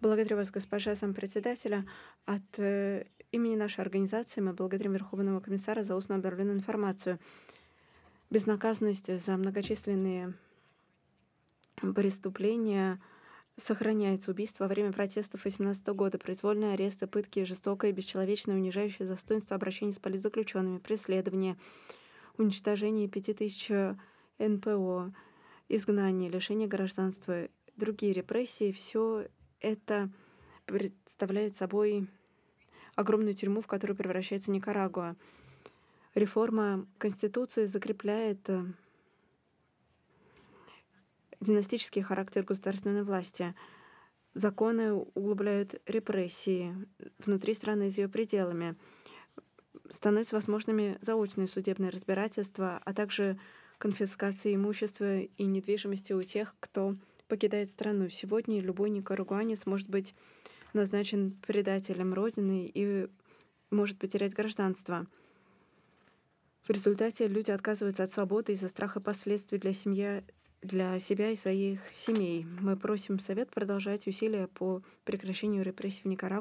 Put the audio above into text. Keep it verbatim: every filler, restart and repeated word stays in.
Благодарю вас, госпожа зампредседателя. От э, имени нашей организации мы благодарим Верховного комиссара за устно обновленную информацию. Безнаказанность за многочисленные преступления сохраняется. Убийство во время протестов две тысячи восемнадцатого года, произвольные аресты, пытки, жестокое, бесчеловечное, унижающее достоинство обращение с политзаключенными, преследование, уничтожение пяти тысяч эн пэ о, изгнание, лишение гражданства, другие репрессии. Все это представляет собой огромную тюрьму, в которую превращается Никарагуа. Реформа Конституции закрепляет э, династический характер государственной власти. Законы углубляют репрессии внутри страны и за ее пределами. Становятся возможными заочные судебные разбирательства, а также конфискация имущества и недвижимости у тех, кто покидает страну. Сегодня любой никарагуанец может быть назначен предателем Родины и может потерять гражданство. В результате люди отказываются от свободы из-за страха последствий для, семья, для себя и своих семей. Мы просим Совет продолжать усилия по прекращению репрессий в Никарагуа.